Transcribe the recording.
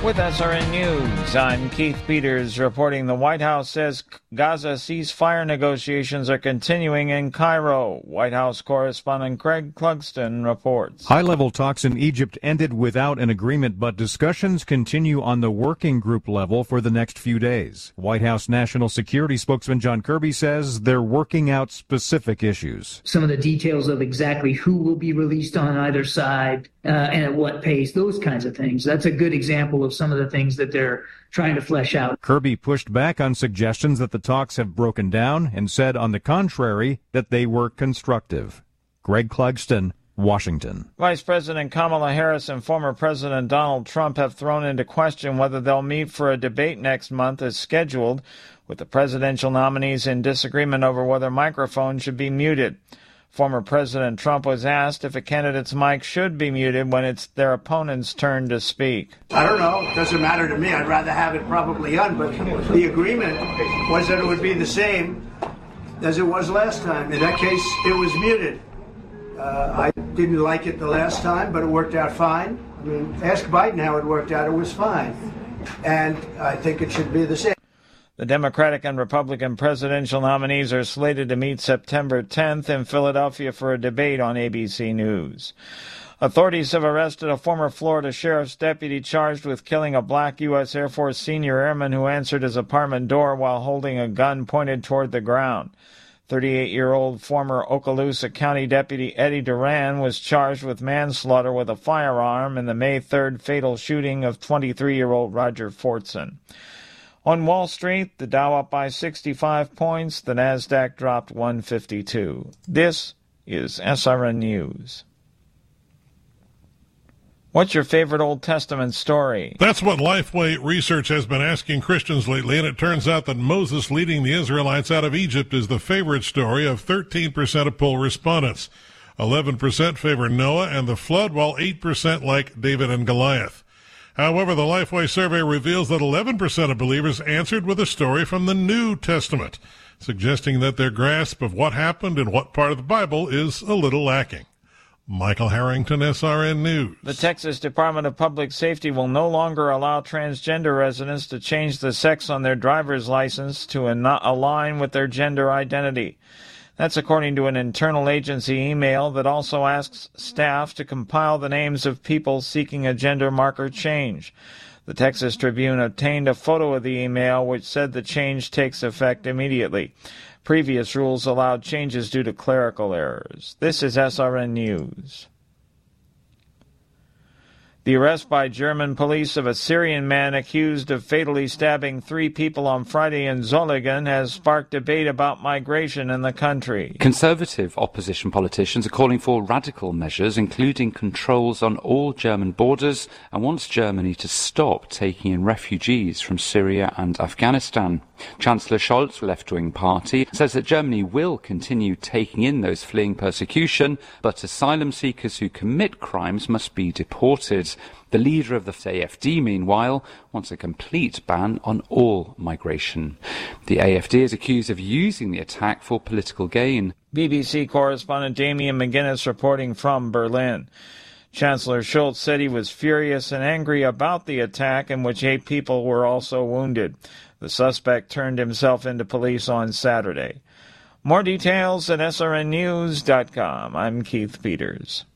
With SRN News, I'm Keith Peters reporting the White House says Gaza ceasefire negotiations are continuing in Cairo. White House correspondent Greg Clugston reports. High-level talks in Egypt ended without an agreement, but discussions continue on the working group level for the next few days. White House National Security spokesman John Kirby says they're working out specific issues. Some of the details of exactly who will be released on either side and at what pace, those kinds of things. That's a good example of some of the things that they're trying to flesh out. Kirby pushed back on suggestions that the talks have broken down and said, on the contrary, that they were constructive. Greg Clugston, Washington. Vice President Kamala Harris and former President Donald Trump have thrown into question whether they'll meet for a debate next month as scheduled, with the presidential nominees in disagreement over whether microphones should be muted. Former President Trump was asked if a candidate's mic should be muted when it's their opponent's turn to speak. I don't know. It doesn't matter to me. I'd rather have it probably on, but the agreement was that it would be the same as it was last time. In that case, it was muted. I didn't like it the last time, but it worked out fine. I mean, ask Biden how it worked out. It was fine. And I think it should be the same. The Democratic and Republican presidential nominees are slated to meet September 10th in Philadelphia for a debate on ABC News. Authorities have arrested a former Florida sheriff's deputy charged with killing a black U.S. Air Force senior airman who answered his apartment door while holding a gun pointed toward the ground. 38-year-old former Okaloosa County Deputy Eddie Duran was charged with manslaughter with a firearm in the May 3rd fatal shooting of 23-year-old Roger Fortson. On Wall Street, the Dow up by 65 points, the Nasdaq dropped 152. This is SRN News. What's your favorite Old Testament story? That's what Lifeway Research has been asking Christians lately, and it turns out that Moses leading the Israelites out of Egypt is the favorite story of 13% of poll respondents. 11% favor Noah and the flood, while 8% like David and Goliath. However, the Lifeway survey reveals that 11% of believers answered with a story from the New Testament, suggesting that their grasp of what happened in what part of the Bible is a little lacking. Michael Harrington, SRN News. The Texas Department of Public Safety will no longer allow transgender residents to change the sex on their driver's license to align with their gender identity. That's according to an internal agency email that also asks staff to compile the names of people seeking a gender marker change. The Texas Tribune obtained a photo of the email, which said the change takes effect immediately. Previous rules allowed changes due to clerical errors. This is SRN News. The arrest by German police of a Syrian man accused of fatally stabbing 3 people on Friday in Zolligan has sparked debate about migration in the country. Conservative opposition politicians are calling for radical measures, including controls on all German borders, and wants Germany to stop taking in refugees from Syria and Afghanistan. Chancellor Scholz, left-wing party, says that Germany will continue taking in those fleeing persecution, but asylum seekers who commit crimes must be deported. The leader of the AfD, meanwhile, wants a complete ban on all migration. The AfD is accused of using the attack for political gain. BBC correspondent Damian McGuinness reporting from Berlin. Chancellor Scholz said he was furious and angry about the attack, in which 8 people were also wounded. The suspect turned himself into police on Saturday. More details at srnnews.com. I'm Keith Peters.